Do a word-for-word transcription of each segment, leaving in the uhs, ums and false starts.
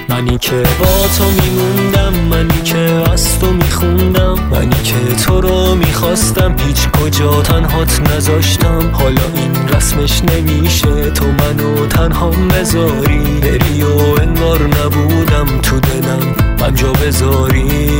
منی که با تو میموندم، منی که از تو میخوندم، منی که تو رو میخواستم، هیچ کجا تنهات نذاشتم. حالا این رسمش نمیشه، تو منو تنها بذاری، بری و انگار نبودم تو دلم من جا بذاری.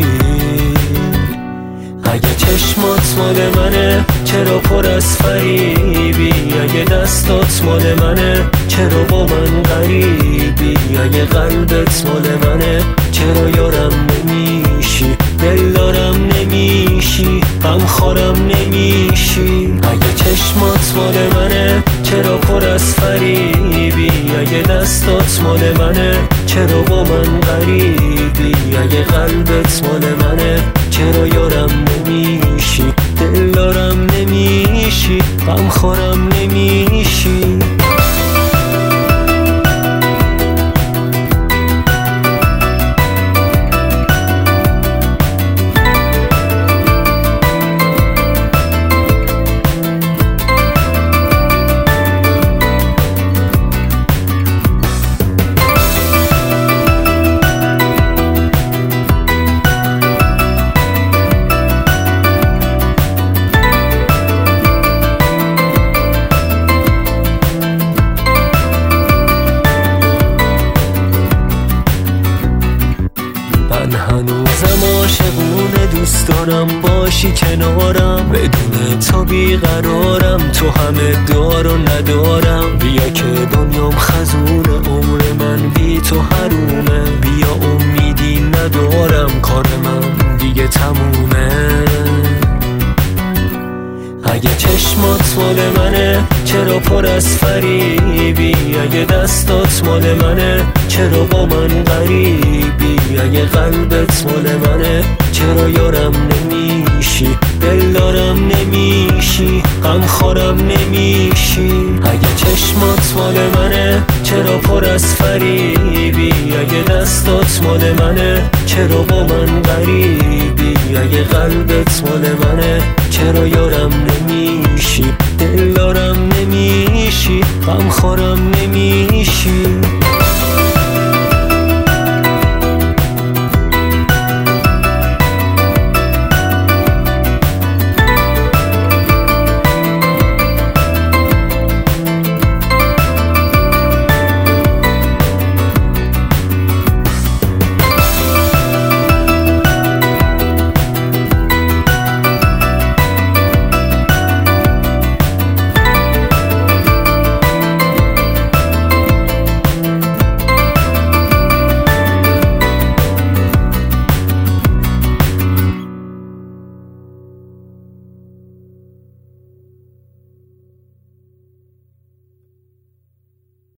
اگه چشمات مال منه چرا پر از فریبی؟ اگه دستات مال منه چرا با من غریبی؟ اگه قلبت مال منه چرا یارم نمیشی؟ دل دارم نمیشی، غم خورم نمیشی. اگه چشمات مال منه چرا پر از فریبی؟ اگه دستات مال منه چرا با من غریبی؟ اگه قلبت مال منه چرا یارم نمیشی؟ دل دارم نمیشی، غم خورم نمیشی. من هنوزم عاشقونه، دوست دارم باشی کنارم، بدون تو بیقرارم، تو همه دار و ندارم. بیا که دنیام خزونه، عمر من بی تو حرومه، بیا امیدی ندارم، کار من دیگه تمومه. اگه چشمات مال منه چرا پر از فریبی؟ اگه دستات مال منه چرا با من غریبی؟ اگه قلبت مال منه چرا یارم نمیشی؟ دل دارم نمیشی، غم خورم نمیشی. اگه چشمات مال منه چرا پر از فریبی؟ اگه دستات مال منه چرا با من غریبی؟ اگه قلبت مال منه چرا یارم نمیشی؟ دل دارم نمیشی، غم خورم نمیشی.